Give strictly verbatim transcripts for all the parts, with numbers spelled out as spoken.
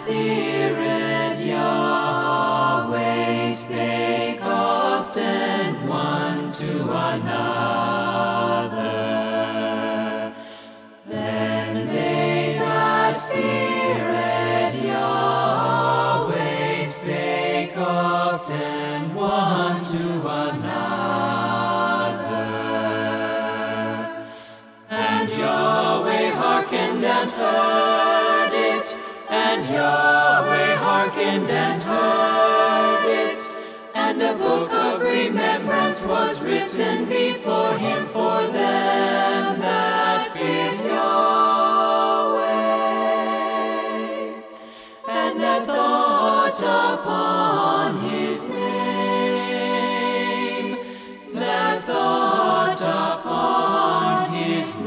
feared Yahweh spake often one to another. Then they that feared Yahweh spake often one to another. And Yahweh hearkened and heard it, and Yahweh hearkened and heard it, and a book of remembrance was written before him for them that feared Yahweh, and that thought upon his name, that thought upon his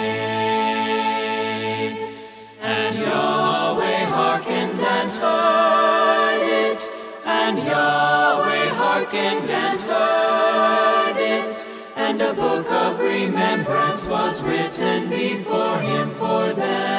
name. And Yahweh hearkened and heard it, and Yahweh hearkened and heard it, and a book of remembrance was written before him for them